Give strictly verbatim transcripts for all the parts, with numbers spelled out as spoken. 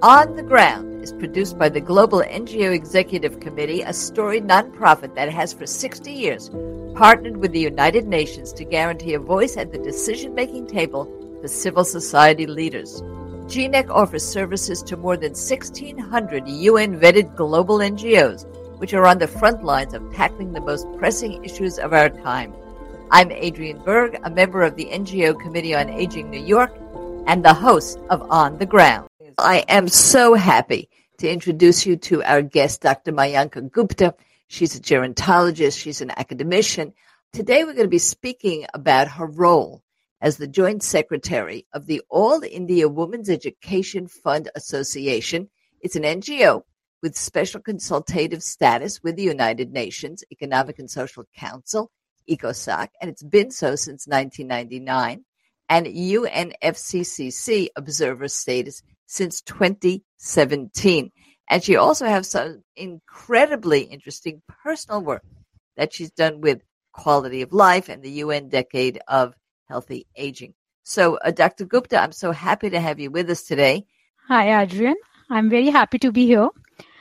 On the Ground is produced by the Global N G O Executive Committee, a storied nonprofit that has for sixty years partnered with the United Nations to guarantee a voice at the decision-making table for civil society leaders. G N E C offers services to more than sixteen hundred U N-vetted global N G Os, which are on the front lines of tackling the most pressing issues of our time. I'm Adrienne Berg, a member of the N G O Committee on Aging New York and the host of On the Ground. I am so happy to introduce you to our guest, Doctor Mayanka Gupta. She's a gerontologist. She's an academician. Today we're going to be speaking about her role as the Joint Secretary of the All India Women's Education Fund Association. It's an N G O with special consultative status with the United Nations Economic and Social Council, ECOSOC, and it's been so since nineteen ninety-nine, and U N F C C C observer status since twenty seventeen. And she also has some incredibly interesting personal work that she's done with quality of life and the U N Decade of Healthy Aging. So, uh, Doctor Gupta, I'm so happy to have you with us today. Hi, Adrienne. I'm very happy to be here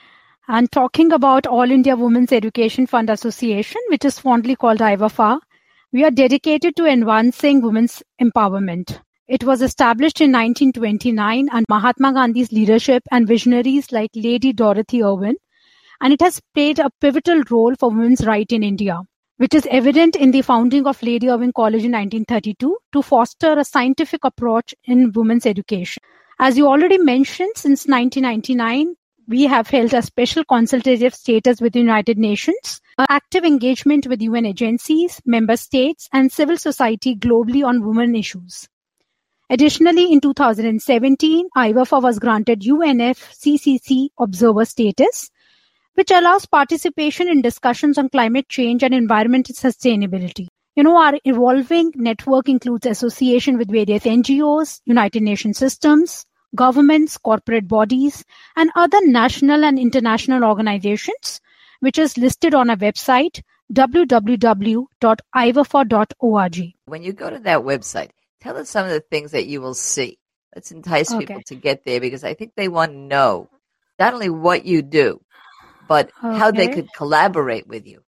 and talking about All India Women's Education Fund Association, which is fondly called I W A F A. We are dedicated to advancing women's empowerment. It was established in nineteen twenty-nine under Mahatma Gandhi's leadership and visionaries like Lady Dorothy Irwin, and it has played a pivotal role for women's rights in India, which is evident in the founding of Lady Irwin College in nineteen thirty-two to foster a scientific approach in women's education. As you already mentioned, since nineteen ninety-nine, we have held a special consultative status with the United Nations, active engagement with U N agencies, member states, and civil society globally on women issues. Additionally, in two thousand seventeen, I W A F A was granted U N F C C C observer status, which allows participation in discussions on climate change and environmental sustainability. You know, our evolving network includes association with various N G Os, United Nations systems, governments, corporate bodies, and other national and international organizations, which is listed on our website, w w w dot i w a f a dot org. When you go to that website, tell us some of the things that you will see. Let's entice Okay. people to get there, because I think they want to know not only what you do, but how they Okay. could collaborate with you.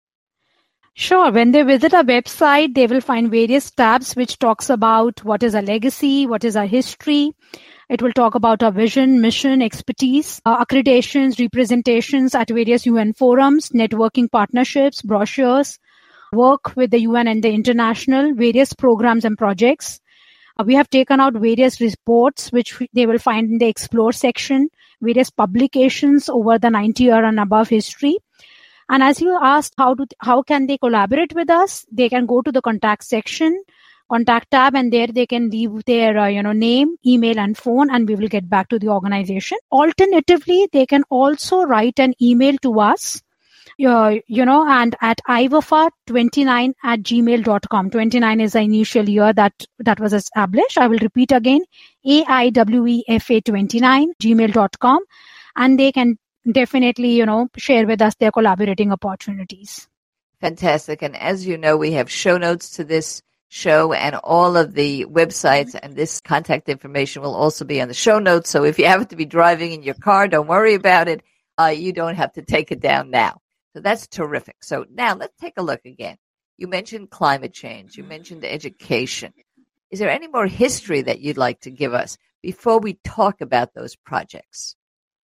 Sure. When they visit our website, they will find various tabs which talks about what is our legacy, what is our history. It will talk about our vision, mission, expertise, uh, accreditations, representations at various U N forums, networking partnerships, brochures, work with the U N and the international, various programs and projects. Uh, we have taken out various reports which we- they will find in the Explore section, various publications over the ninety year and above history. And as you asked, how do how can they collaborate with us? They can go to the contact section, contact tab, and there they can leave their uh, you know name, email, and phone, and we will get back to the organization. Alternatively, they can also write an email to us, uh, you know, and at i w a f a twenty-nine at gmail dot com. twenty-nine is the initial year that that was established. I will repeat again, A I W E F A twenty-nine, gmail dot com, and they can definitely, you know, share with us their collaborating opportunities. Fantastic. And as you know, we have show notes to this show, and all of the websites and this contact information will also be on the show notes. So if you happen to be driving in your car, don't worry about it. Uh, you don't have to take it down now. So that's terrific. So now let's take a look again. You mentioned climate change. You mentioned education. Is there any more history that you'd like to give us before we talk about those projects?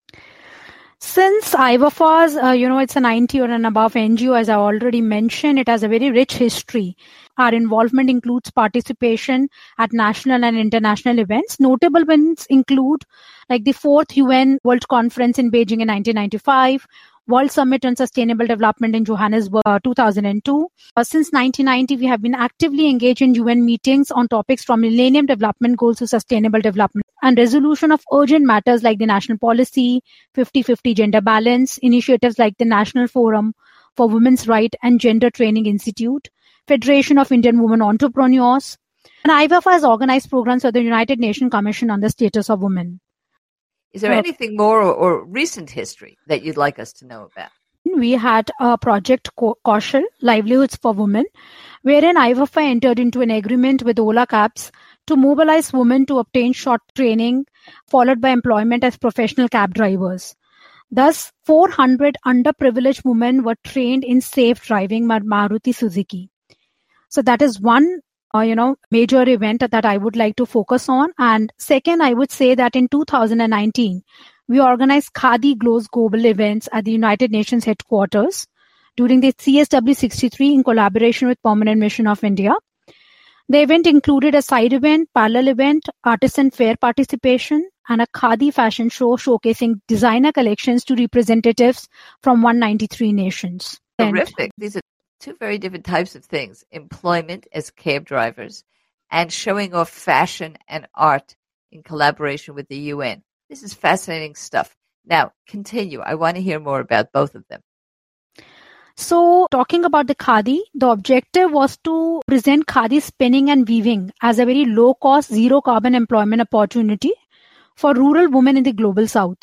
Since I W A F A's, uh, you know, it's a ninety or and above N G O, as I already mentioned, it has a very rich history. Our involvement includes participation at national and international events. Notable events include like the fourth U N World Conference in Beijing in nineteen ninety-five, World Summit on Sustainable Development in Johannesburg, uh, two thousand two. Uh, since nineteen ninety, we have been actively engaged in U N meetings on topics from Millennium Development Goals to Sustainable Development and resolution of urgent matters like the national policy, fifty fifty gender balance, initiatives like the National Forum for Women's Rights and Gender Training Institute, Federation of Indian Women Entrepreneurs, and I W A F A has organized programs for the United Nations Commission on the Status of Women. Is there Uh, anything more or, or recent history that you'd like us to know about? We had a project Ko- Kaushal, Livelihoods for Women, wherein I W A F A entered into an agreement with Ola Cabs to mobilize women to obtain short training, followed by employment as professional cab drivers. Thus, four hundred underprivileged women were trained in safe driving by Maruti Suzuki. So that is one, uh, you know, major event that I would like to focus on. And second, I would say that in two thousand nineteen, we organized Khadi Glows global events at the United Nations headquarters during the C S W sixty-three in collaboration with Permanent Mission of India. The event included a side event, parallel event, artisan fair participation, and a Khadi fashion show showcasing designer collections to representatives from one hundred ninety-three nations. Terrific. These are two very different types of things. Employment as cab drivers and showing off fashion and art in collaboration with the U N. This is fascinating stuff. Now, continue. I want to hear more about both of them. So, talking about the Khadi, the objective was to present Khadi spinning and weaving as a very low-cost, zero-carbon employment opportunity for rural women in the global south.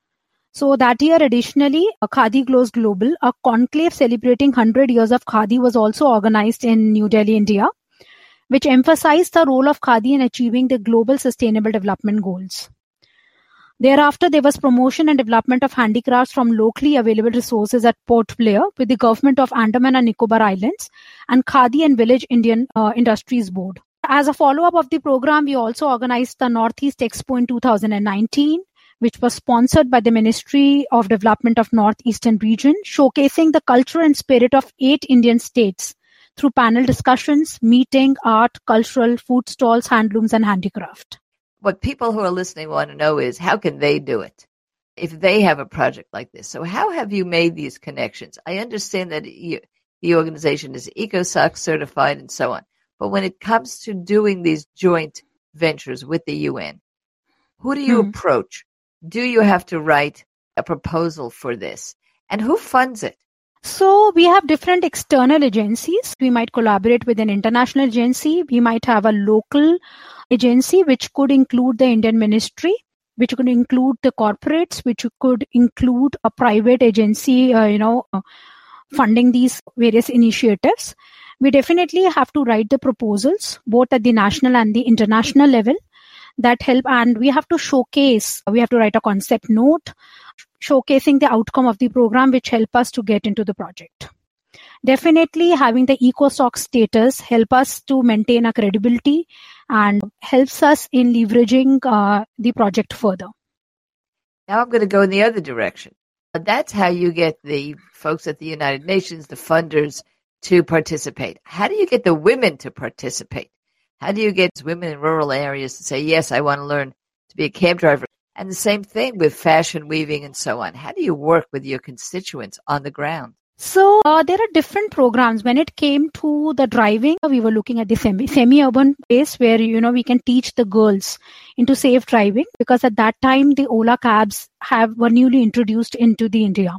So that year, additionally, a Khadi Glows Global, a conclave celebrating one hundred years of Khadi, was also organized in New Delhi, India, which emphasized the role of Khadi in achieving the global sustainable development goals. Thereafter, there was promotion and development of handicrafts from locally available resources at Port Blair with the government of Andaman and Nicobar Islands and Khadi and Village Indian uh, Industries Board. As a follow-up of the program, we also organized the Northeast Expo in two thousand nineteen, which was sponsored by the Ministry of Development of Northeastern Region, showcasing the culture and spirit of eight Indian states through panel discussions, meeting, art, cultural, food stalls, handlooms, and handicraft. What people who are listening want to know is, how can they do it if they have a project like this? So how have you made these connections? I understand that you, the organization is EcoSoc certified and so on. But when it comes to doing these joint ventures with the U N, who do you hmm. approach? Do you have to write a proposal for this? And who funds it? So we have different external agencies. We might collaborate with an international agency. We might have a local agency, which could include the Indian ministry, which could include the corporates, which could include a private agency, uh, you know, uh, funding these various initiatives. We definitely have to write the proposals, both at the national and the international level, that help. And we have to showcase, we have to write a concept note, showcasing the outcome of the program, which help us to get into the project. Definitely having the EcoSoc status help us to maintain our credibility and helps us in leveraging uh, the project further. Now I'm going to go in the other direction. That's how you get the folks at the United Nations, the funders, to participate. How do you get the women to participate? How do you get women in rural areas to say, yes, I want to learn to be a cab driver? And the same thing with fashion weaving and so on. How do you work with your constituents on the ground? So uh, there are different programs. When it came to the driving, we were looking at the semi, semi-urban place where, you know, we can teach the girls into safe driving, because at that time the Ola cabs have were newly introduced into the India.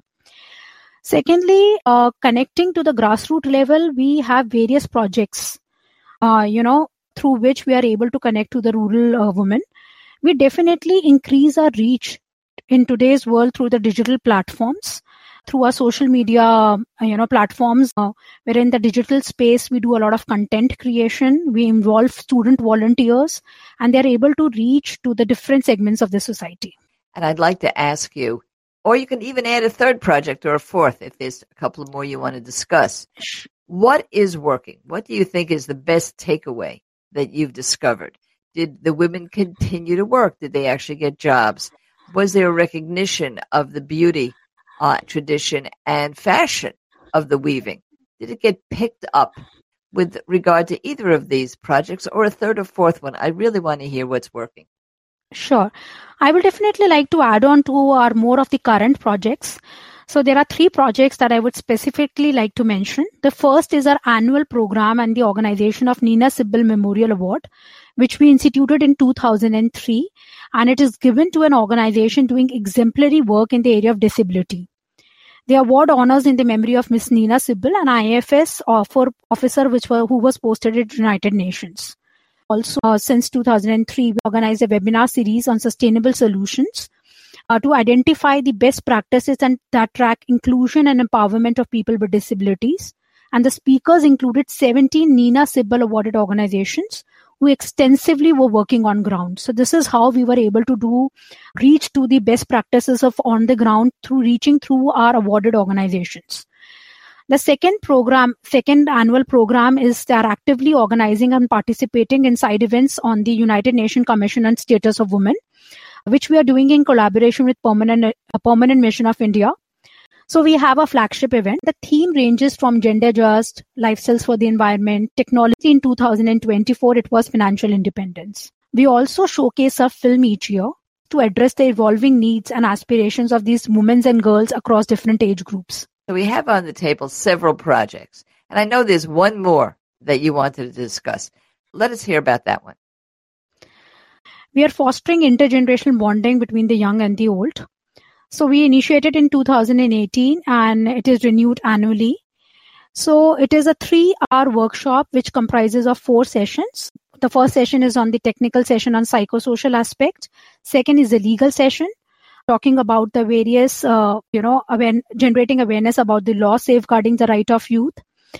Secondly, uh, connecting to the grassroots level, we have various projects, uh, you know, through which we are able to connect to the rural uh, women. We definitely increase our reach in today's world through the digital platforms, through our social media, you know, platforms, uh, where in the digital space, we do a lot of content creation. We involve student volunteers, and they're able to reach to the different segments of the society. And I'd like to ask you, or you can even add a third project or a fourth if there's a couple more you want to discuss. What is working? What do you think is the best takeaway that you've discovered? Did the women continue to work? Did they actually get jobs? Was there a recognition of the beauty, uh, tradition, and fashion of the weaving? Did it get picked up with regard to either of these projects, or a third or fourth one? I really want to hear what's working. Sure. I will definitely like to add on to our more of the current projects. So there are three projects that I would specifically like to mention. The first is our annual program and the organization of Nina Sibbil Memorial Award, which we instituted in two thousand three, and it is given to an organization doing exemplary work in the area of disability. The award honors in the memory of Miss Nina Sibbil, an I F S officer which were, who was posted at United Nations. Also, uh, since two thousand three, we organized a webinar series on sustainable solutions uh, to identify the best practices and that track inclusion and empowerment of people with disabilities. And the speakers included seventeen Nina Sibbil awarded organizations who extensively were working on ground. So this is how we were able to do reach to the best practices of on the ground through reaching through our awarded organizations. The second program, second annual program is they are actively organizing and participating in side events on the United Nations Commission on Status of Women, which we are doing in collaboration with Permanent, a Permanent Mission of India. So we have a flagship event. The theme ranges from gender just, lifestyles for the environment, technology. In two thousand twenty-four, it was financial independence. We also showcase a film each year to address the evolving needs and aspirations of these women and girls across different age groups. So we have on the table several projects, and I know there's one more that you wanted to discuss. Let us hear about that one. We are fostering intergenerational bonding between the young and the old. So we initiated in two thousand eighteen and it is renewed annually. So it is a three-hour workshop which comprises of four sessions. The first session is on the technical session on psychosocial aspect. Second is the legal session, talking about the various, uh, you know, aware- generating awareness about the law safeguarding the right of youth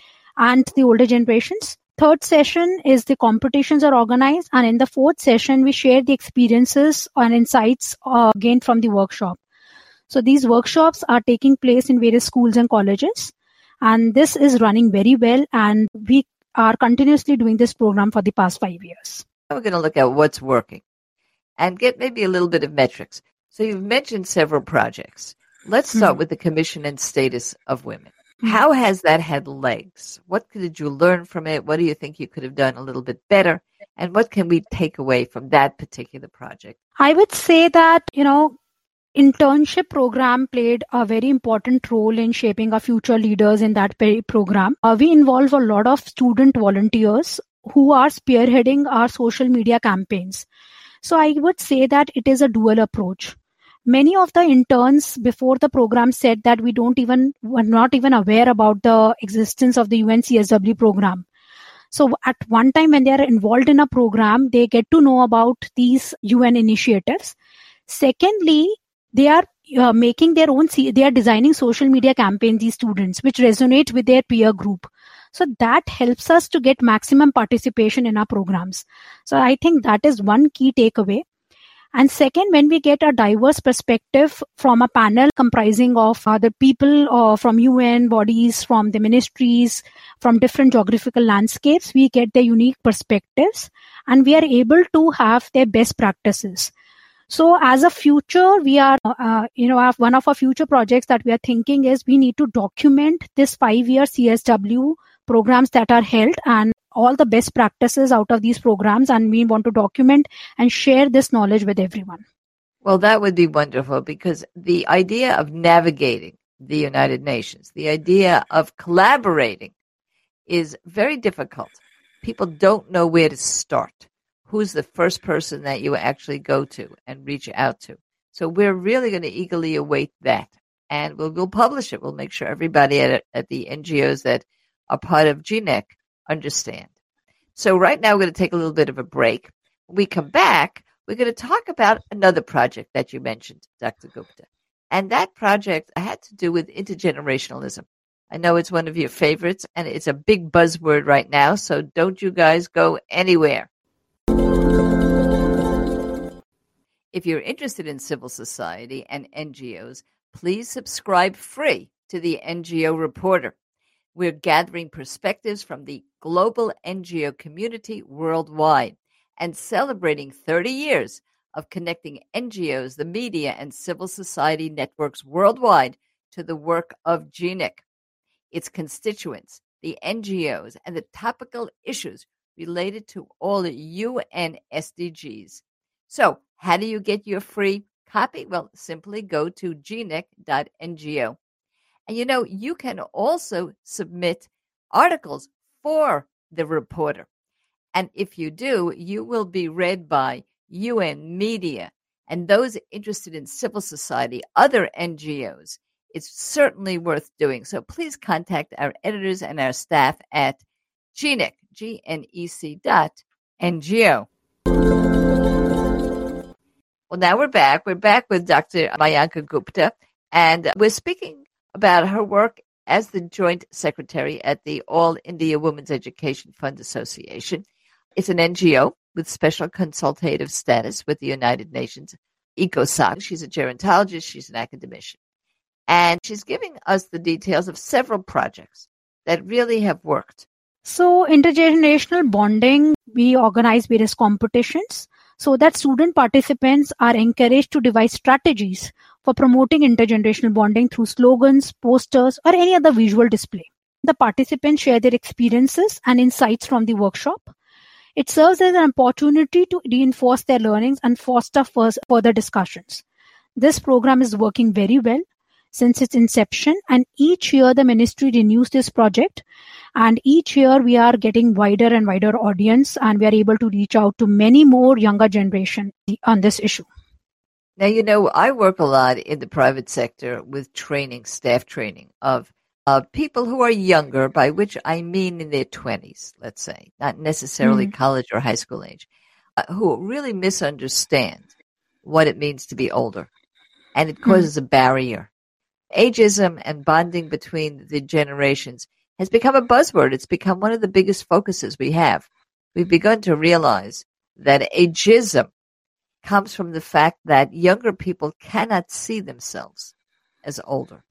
and the older generations. Third session is the competitions are organized, and in the fourth session, we share the experiences and insights uh, gained from the workshop. So these workshops are taking place in various schools and colleges, and this is running very well, and we are continuously doing this program for the past five years. We're going to look at what's working and get maybe a little bit of metrics. So you've mentioned several projects. Let's start mm-hmm. with the Commission and Status of Women. Mm-hmm. How has that had legs? What did you learn from it? What do you think you could have done a little bit better? And what can we take away from that particular project? I would say that, you know, internship program played a very important role in shaping our future leaders in that program. Uh, we involve a lot of student volunteers who are spearheading our social media campaigns. So I would say that it is a dual approach. Many of the interns before the program said that we don't even, were not even aware about the existence of the U N C S W program. So at one time when they are involved in a program, they get to know about these U N initiatives. Secondly, they are uh, making their own, they are designing social media campaigns, these students, which resonate with their peer group. So that helps us to get maximum participation in our programs. So I think that is one key takeaway. And second, when we get a diverse perspective from a panel comprising of other people or from U N bodies, from the ministries, from different geographical landscapes, we get their unique perspectives and we are able to have their best practices. So as a future, we are, uh, you know, one of our future projects that we are thinking is we need to document this five-year C S W programs that are held and all the best practices out of these programs, and we want to document and share this knowledge with everyone. Well, that would be wonderful, because the idea of navigating the United Nations, the idea of collaborating is very difficult. People don't know where to start. Who's the first person that you actually go to and reach out to? So we're really going to eagerly await that, and we'll, we'll publish it. We'll make sure everybody at, at the N G Os that are part of G N E C understand. So right now we're going to take a little bit of a break. When we come back, we're going to talk about another project that you mentioned, Doctor Gupta. And that project had to do with intergenerationalism. I know it's one of your favorites, and it's a big buzzword right now, so don't you guys go anywhere. If you're interested in civil society and N G Os, please subscribe free to the N G O Reporter. We're gathering perspectives from the global N G O community worldwide and celebrating thirty years of connecting N G Os, the media, and civil society networks worldwide to the work of G N E C, its constituents, the N G Os, and the topical issues related to all the U N S D Gs. So, how do you get your free copy? Well, simply go to g n e c dot n g o. And you know, you can also submit articles for the reporter. And if you do, you will be read by U N media and those interested in civil society, other N G Os. It's certainly worth doing. So please contact our editors and our staff at G N E C, G N E C dot N G O. Well, now we're back. We're back with Doctor Mayanka Gupta, and we're speaking about her work as the Joint Secretary at the All India Women's Education Fund Association. It's an N G O with special consultative status with the United Nations, ECOSOC. She's a gerontologist. She's an academician. And she's giving us the details of several projects that really have worked. So intergenerational bonding, we organize various competitions so that student participants are encouraged to devise strategies for promoting intergenerational bonding through slogans, posters, or any other visual display. The participants share their experiences and insights from the workshop. It serves as an opportunity to reinforce their learnings and foster further discussions. This program is working very well since its inception, and each year the ministry renews this project, and each year we are getting wider and wider audience, and we are able to reach out to many more younger generation on this issue. Now, you know, I work a lot in the private sector with training, staff training of uh, people who are younger, by which I mean in their twenties, let's say, not necessarily mm-hmm. college or high school age, uh, who really misunderstand what it means to be older, and it causes mm-hmm. a barrier. Ageism and bonding between the generations has become a buzzword. It's become one of the biggest focuses we have. We've begun to realize that ageism comes from the fact that younger people cannot see themselves as older.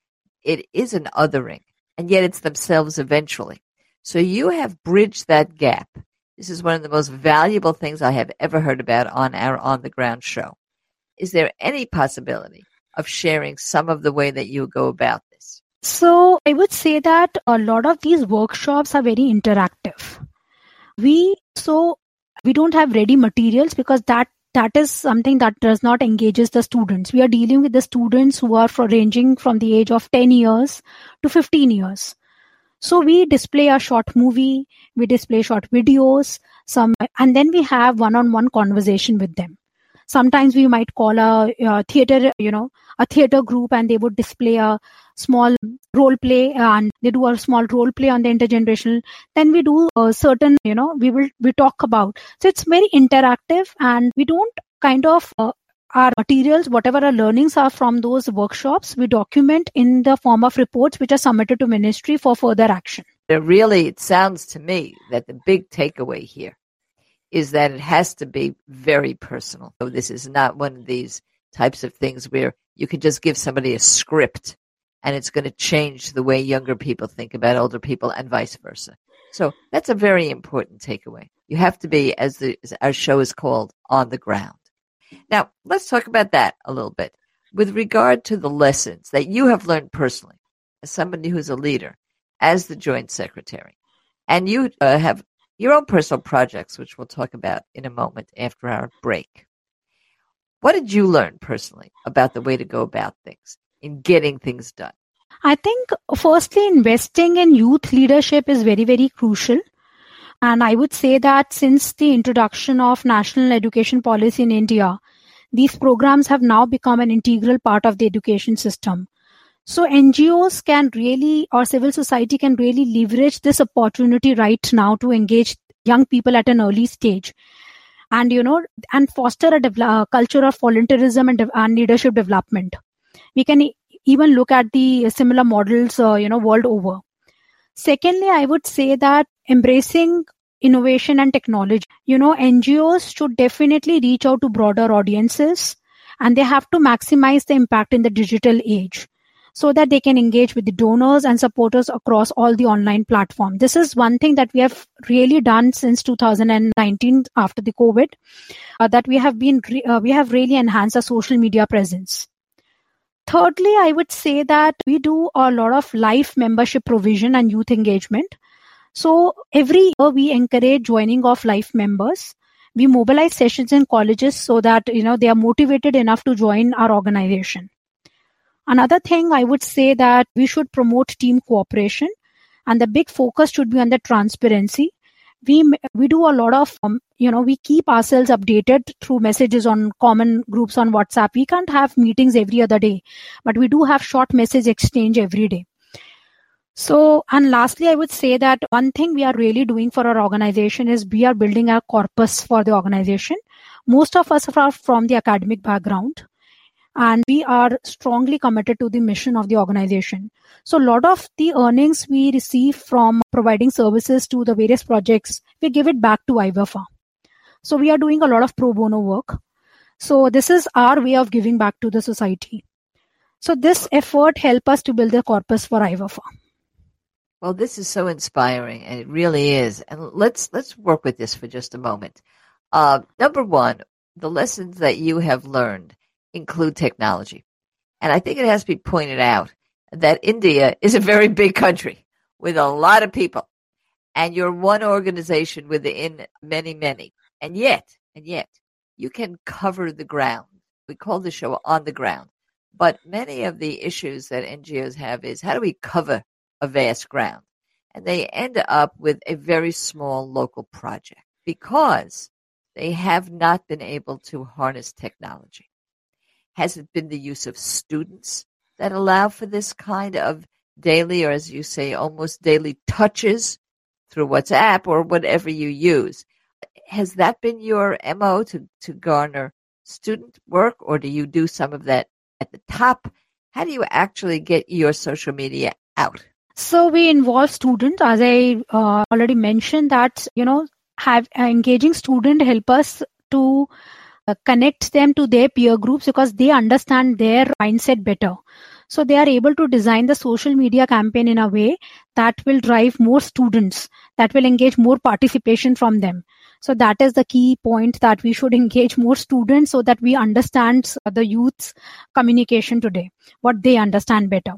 It is an othering, and yet it's themselves eventually. So you have bridged that gap. This is one of the most valuable things I have ever heard about on our On the Ground show. Is there any possibility of sharing some of the way that you go about this? So I would say that a lot of these workshops are very interactive. We so we don't have ready materials because that that is something that does not engages the students. We are dealing with the students who are for ranging from the age of ten years to fifteen years. So we display a short movie, we display short videos, some, and then we have one-on-one conversation with them. Sometimes we might call a, a theater, you know, a theater group, and they would display a small role play, and they do a small role play on the intergenerational. Then we do a certain, you know, we will we talk about. So it's very interactive, and we don't kind of uh, our materials, whatever our learnings are from those workshops, we document in the form of reports which are submitted to ministry for further action. It really, it sounds to me that the big takeaway here is that it has to be very personal. So this is not one of these types of things where you can just give somebody a script and it's going to change the way younger people think about older people and vice versa. So that's a very important takeaway. You have to be, as, the, as our show is called, on the ground. Now, let's talk about that a little bit. With regard to the lessons that you have learned personally, as somebody who's a leader, as the Joint Secretary, and you uh, have your own personal projects, which we'll talk about in a moment after our break. What did you learn personally about the way to go about things in getting things done? I think, firstly, investing in youth leadership is very, very crucial. And I would say that since the introduction of national education policy in India, these programs have now become an integral part of the education system. So N G Os can really, or civil society can really leverage this opportunity right now to engage young people at an early stage, and you know, and foster a dev- culture of volunteerism and, de- and leadership development. We can e- even look at the similar models, uh, you know, world over. Secondly, I would say that embracing innovation and technology, you know, N G Os should definitely reach out to broader audiences, and they have to maximize the impact in the digital age, so that they can engage with the donors and supporters across all the online platforms. This is one thing that we have really done since two thousand nineteen after the COVID, uh, that we have been re- uh, we have really enhanced our social media presence. Thirdly, I would say that we do a lot of life membership provision and youth engagement. So every year we encourage joining of life members. We mobilize sessions in colleges so that, you know, they are motivated enough to join our organization. Another thing I would say that we should promote team cooperation, and the big focus should be on the transparency. We we do a lot of, um, you know, we keep ourselves updated through messages on common groups on WhatsApp. We can't have meetings every other day, but we do have short message exchange every day. So, and lastly, I would say that one thing we are really doing for our organization is we are building a corpus for the organization. Most of us are from the academic background. and we are strongly committed to the mission of the organization. So a lot of the earnings we receive from providing services to the various projects, we give it back to I W F A. So we are doing a lot of pro bono work. So this is our way of giving back to the society. So this effort helped us to build the corpus for I W F A. Well, this is so inspiring, and it really is. And let's let's work with this for just a moment. Uh, number one, the lessons that you have learned include technology. And I think it has to be pointed out that India is a very big country with a lot of people. And you're one organization within many, many. And yet, and yet, you can cover the ground. We call the show On the Ground. But many of the issues that N G Os have is how do we cover a vast ground? And they end up with a very small local project because they have not been able to harness technology. Has it been the use of students that allow for this kind of daily, or as you say, almost daily touches through WhatsApp or whatever you use? Has that been your M O to, to garner student work, or do you do some of that at the top? How do you actually get your social media out? So we involve students, as I uh, already mentioned, that, you know, have uh, engaging student help us to uh, connect them to their peer groups because they understand their mindset better. So they are able to design the social media campaign in a way that will drive more students, that will engage more participation from them. So that is the key point, that we should engage more students so that we understand the youth's communication today, what they understand better.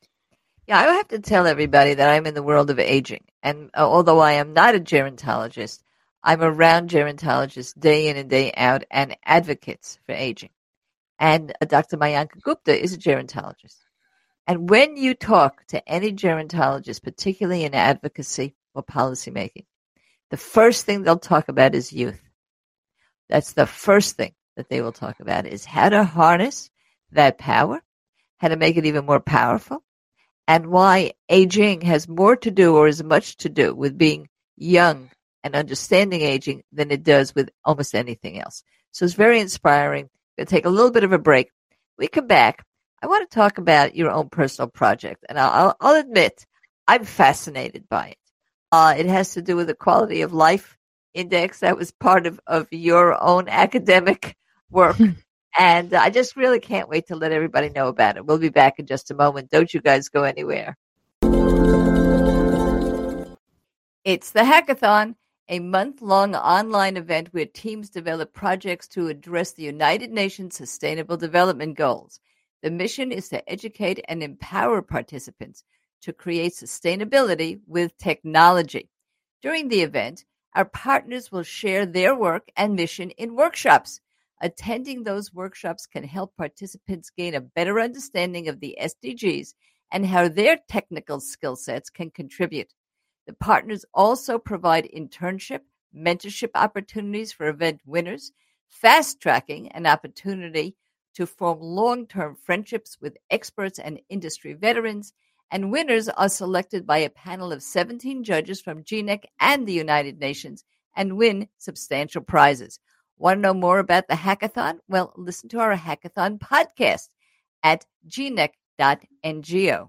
Yeah, I have to tell everybody that I'm in the world of aging. And uh, although I am not a gerontologist, I'm around gerontologists day in and day out and advocates for aging. And uh, Doctor Mayanka Gupta is a gerontologist. And when you talk to any gerontologist, particularly in advocacy or policymaking, the first thing they'll talk about is youth. That's the first thing that they will talk about, is how to harness that power, how to make it even more powerful, and why aging has more to do, or as much to do, with being young and understanding aging than it does with almost anything else. So it's very inspiring. We're going to take a little bit of a break. When we come back, I want to talk about your own personal project. And I'll, I'll admit, I'm fascinated by it. Uh, it has to do with the quality of life index that was part of, of your own academic work. And I just really can't wait to let everybody know about it. We'll be back in just a moment. Don't you guys go anywhere. It's the Hackathon, a month-long online event where teams develop projects to address the United Nations Sustainable Development Goals. The mission is to educate and empower participants to create sustainability with technology. During the event, our partners will share their work and mission in workshops. Attending those workshops can help participants gain a better understanding of the S D Gs and how their technical skill sets can contribute. The partners also provide internship, mentorship opportunities for event winners, fast-tracking an opportunity to form long-term friendships with experts and industry veterans, and winners are selected by a panel of seventeen judges from G N E C and the United Nations and win substantial prizes. Want to know more about the Hackathon? Well, listen to our Hackathon podcast at g n e c dot n g o.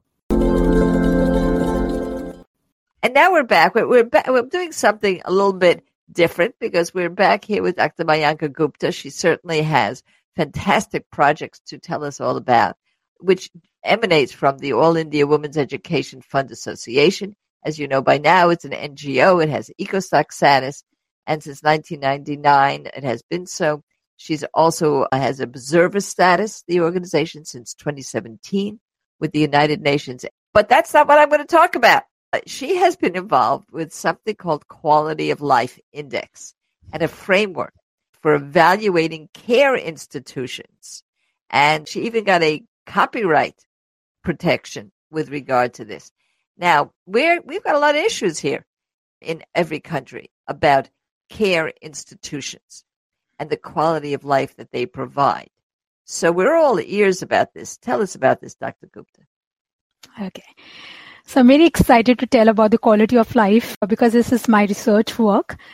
And now we're back. We're, we're, back. We're doing something a little bit different because we're back here with Doctor Mayanka Gupta. She certainly has fantastic projects to tell us all about, which emanates from the All India Women's Education Fund Association. As you know by now, it's an N G O. It has EcoSoc status. And since nineteen ninety-nine, it has been so. She's also uh, has observer status, the organization, since twenty seventeen with the United Nations. But that's not what I'm going to talk about. Uh, she has been involved with something called Quality of Life Index and a framework for evaluating care institutions. And she even got a copyright protection with regard to this. Now, we're, we've got a lot of issues here in every country about care institutions and the quality of life that they provide. So we're all ears about this. Tell us about this, Doctor Gupta. Okay. So I'm very excited to tell about the quality of life because this is my research work.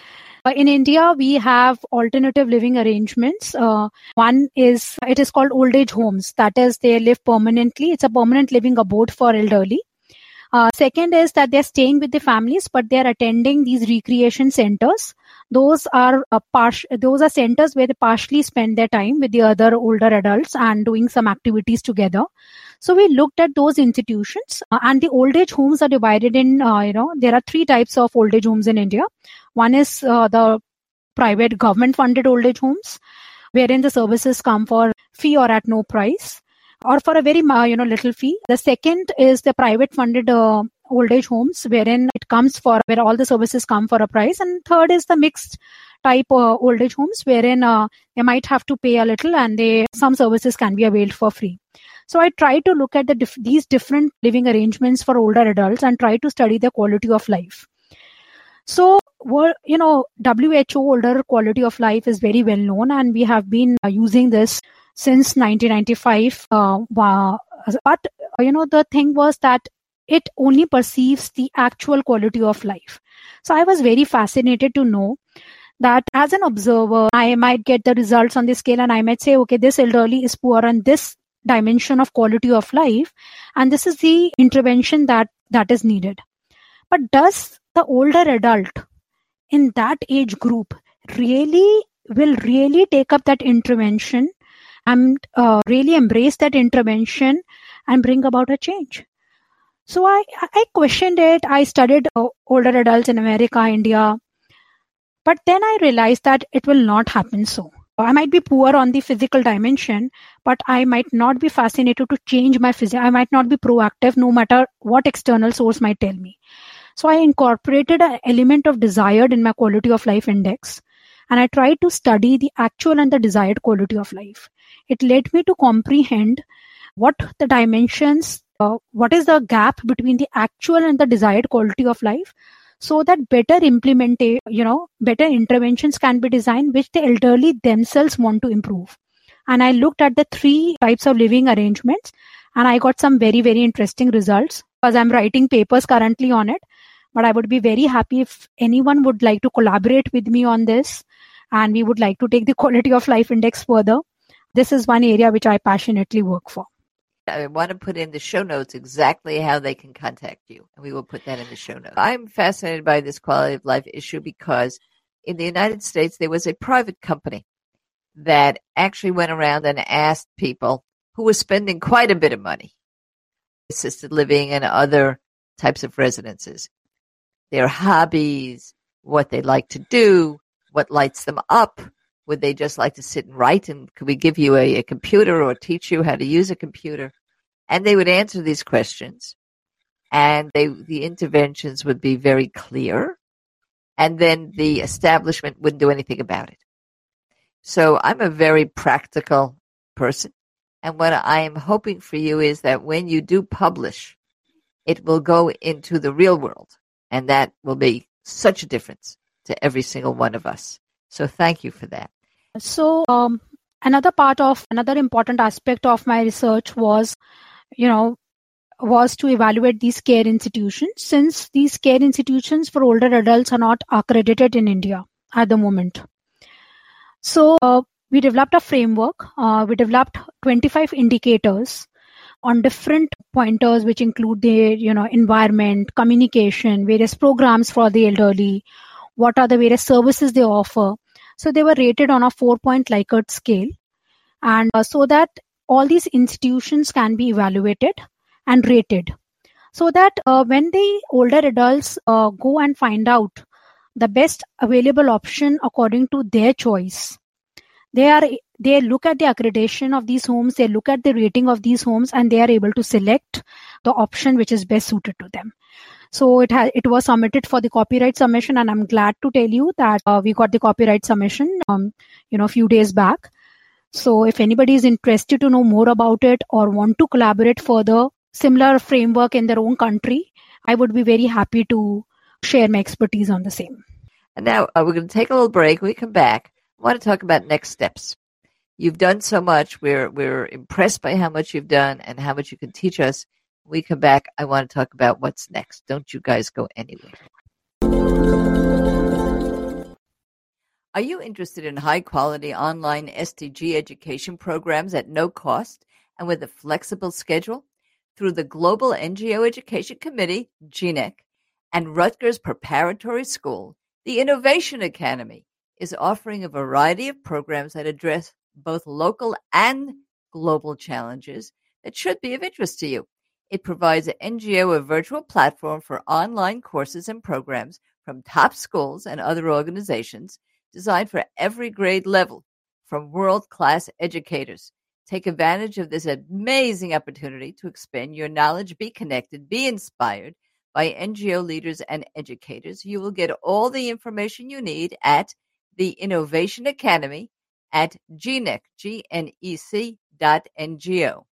Uh, in India, we have alternative living arrangements. Uh, one is, it is called old age homes. That is, they live permanently. It's a permanent living abode for elderly. Uh, second is that they're staying with the families, but they're attending these recreation centers. Those are uh, part- those are centers where they partially spend their time with the other older adults and doing some activities together. So we looked at those institutions, uh, and the old age homes are divided in, uh, you know, there are three types of old age homes in India. One is uh, the private government funded old age homes, wherein the services come for fee or at no price, or for a very, uh, you know, little fee. The second is the private funded uh, old age homes, wherein it comes for, where all the services come for a price. And third is the mixed type uh, old age homes, wherein uh, they might have to pay a little and they, some services can be availed for free. So I try to look at the dif- these different living arrangements for older adults and try to study their quality of life. So, well, you know, W H O, older quality of life, is very well known, and we have been uh, using this since nineteen ninety-five. Uh, uh, but, uh, you know, the thing was that it only perceives the actual quality of life. So I was very fascinated to know that as an observer, I might get the results on the scale and I might say, okay, this elderly is poor on this dimension of quality of life, and this is the intervention that, that is needed. But does the older adult in that age group really will really take up that intervention and uh, really embrace that intervention and bring about a change? So I, I questioned it. I studied uh, older adults in America, India, but then I realized that it will not happen so. I might be poor on the physical dimension, but I might not be fascinated to change my physical. I might not be proactive no matter what external source might tell me. So I incorporated an element of desired in my quality of life index, and I tried to study the actual and the desired quality of life. It led me to comprehend what the dimensions, uh, what is the gap between the actual and the desired quality of life, so that better implementation, you know, better interventions can be designed which the elderly themselves want to improve. And I looked at the three types of living arrangements, and I got some very, very interesting results, because I'm writing papers currently on it. But I would be very happy if anyone would like to collaborate with me on this, and we would like to take the quality of life index further. This is one area which I passionately work for. I want to put in the show notes exactly how they can contact you, and we will put that in the show notes. I'm fascinated by this quality of life issue because in the United States, there was a private company that actually went around and asked people who were spending quite a bit of money, assisted living and other types of residences, their hobbies, what they like to do, what lights them up. Would they just like to sit and write? And could we give you a, a computer or teach you how to use a computer? And they would answer these questions. And they, the interventions would be very clear. And then the establishment wouldn't do anything about it. So I'm a very practical person. And what I am hoping for you is that when you do publish, it will go into the real world. And that will be such a difference to every single one of us. So thank you for that. So um, another part of, another important aspect of my research was, you know, was to evaluate these care institutions, since these care institutions for older adults are not accredited in India at the moment. So uh, we developed a framework. Uh, we developed twenty-five indicators on different pointers, which include the, you know, environment, communication, various programs for the elderly, what are the various services they offer. So they were rated on a four-point Likert scale, and uh, so that all these institutions can be evaluated and rated, so that uh, when the older adults uh, go and find out the best available option according to their choice, they are they look at the accreditation of these homes, they look at the rating of these homes, and they are able to select the option which is best suited to them. So it has it was submitted for the copyright submission, and I'm glad to tell you that uh, we got the copyright submission, um, you know, a few days back. So if anybody is interested to know more about it or want to collaborate further, similar framework in their own country, I would be very happy to share my expertise on the same. And now uh, we're going to take a little break. When we come back, I want to talk about next steps. You've done so much. We're we're impressed by how much you've done and how much you can teach us. When we come back, I want to talk about what's next. Don't you guys go anywhere. Are you interested in high-quality online S D G education programs at no cost and with a flexible schedule? Through the Global N G O Education Committee, G N E C, and Rutgers Preparatory School, the Innovation Academy is offering a variety of programs that address both local and global challenges that should be of interest to you. It provides an N G O a virtual platform for online courses and programs from top schools and other organizations designed for every grade level from world-class educators. Take advantage of this amazing opportunity to expand your knowledge, be connected, be inspired by N G O leaders and educators. You will get all the information you need at the Innovation Academy at G N E C, G N E C dot N G O.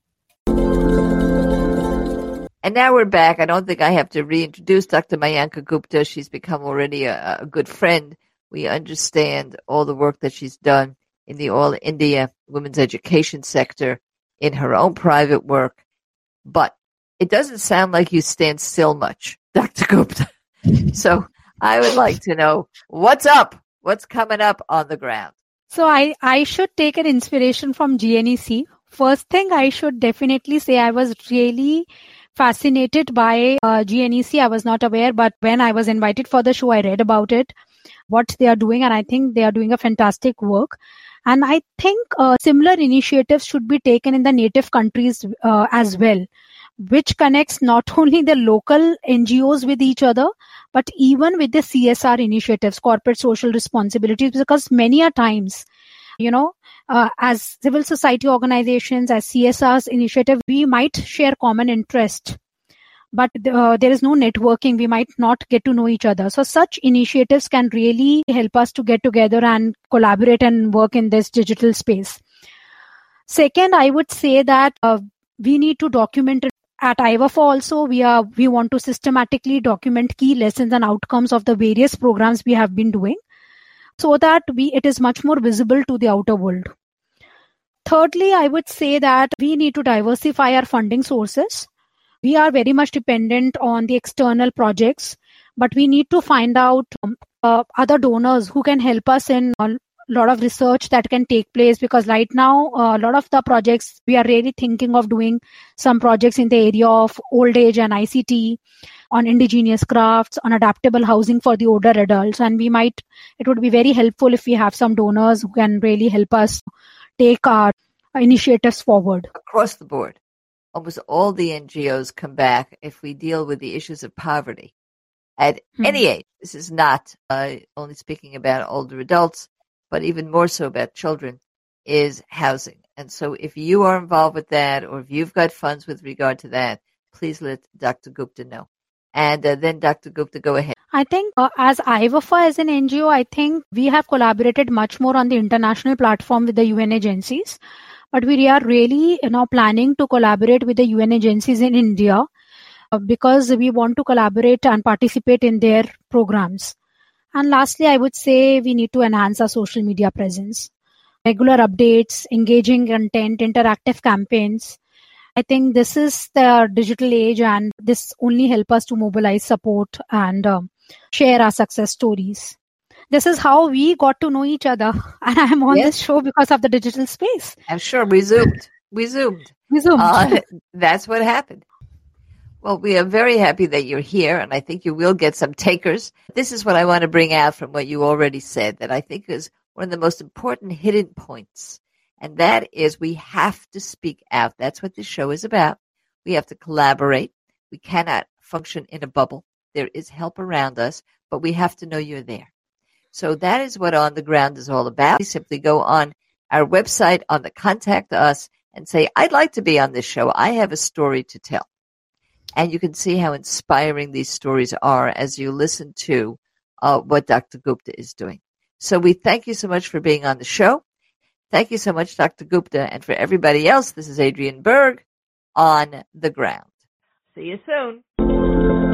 And now we're back. I don't think I have to reintroduce Doctor Mayanka Gupta. She's become already a, a good friend. We understand all the work that she's done in the All India women's education sector, in her own private work. But it doesn't sound like you stand still much, Doctor Gupta. So I would like to know, what's up? What's coming up on the ground? So I, I should take an inspiration from G N E C. First thing I should definitely say, I was really fascinated by uh, G N E C. I was not aware, but when I was invited for the show, I read about it, what they are doing, and I think they are doing a fantastic work. And I think uh, similar initiatives should be taken in the native countries uh, as well, which connects not only the local N G Os with each other, but even with the C S R initiatives, corporate social responsibilities, because many a times, you know, uh, as civil society organizations, as C S Rs initiative, we might share common interest, but uh, there is no networking. We might not get to know each other. So such initiatives can really help us to get together and collaborate and work in this digital space. Second, I would say that uh, we need to document it. At I V A F also, we are we want to systematically document key lessons and outcomes of the various programs we have been doing, so that we it is much more visible to the outer world. Thirdly, I would say that we need to diversify our funding sources. We are very much dependent on the external projects, but we need to find out um, uh, other donors who can help us in a lot of research that can take place, because right now uh, a lot of the projects we are really thinking of doing some projects in the area of old age and I C T, on indigenous crafts, on adaptable housing for the older adults, and we might it would be very helpful if we have some donors who can really help us take our initiatives forward. Across the board, almost all the N G Os come back if we deal with the issues of poverty at hmm. any age. This is not uh, only speaking about older adults, but even more so about children, is housing. And so if you are involved with that, or if you've got funds with regard to that, please let Doctor Gupta know. And uh, then Doctor Gupta, go ahead. I think uh, as I V A F A, as an N G O, I think we have collaborated much more on the international platform with the U N agencies. But we are really you know, planning to collaborate with the U N agencies in India uh, because we want to collaborate and participate in their programs. And lastly, I would say we need to enhance our social media presence. Regular updates, engaging content, interactive campaigns. I think this is the digital age, and this only help us to mobilize support and um, share our success stories. This is how we got to know each other. And I'm on yes. this show because of the digital space. I'm sure we zoomed. We zoomed. We zoomed. Uh, that's what happened. Well, we are very happy that you're here, and I think you will get some takers. This is what I want to bring out from what you already said, that I think is one of the most important hidden points, and that is we have to speak out. That's what this show is about. We have to collaborate. We cannot function in a bubble. There is help around us, but we have to know you're there. So that is what On the Ground is all about. You simply go on our website, on the Contact Us, and say, I'd like to be on this show. I have a story to tell. And you can see how inspiring these stories are as you listen to uh, what Doctor Gupta is doing. So we thank you so much for being on the show. Thank you so much, Doctor Gupta. And for everybody else, this is Adrienne Berg, On the Ground. See you soon.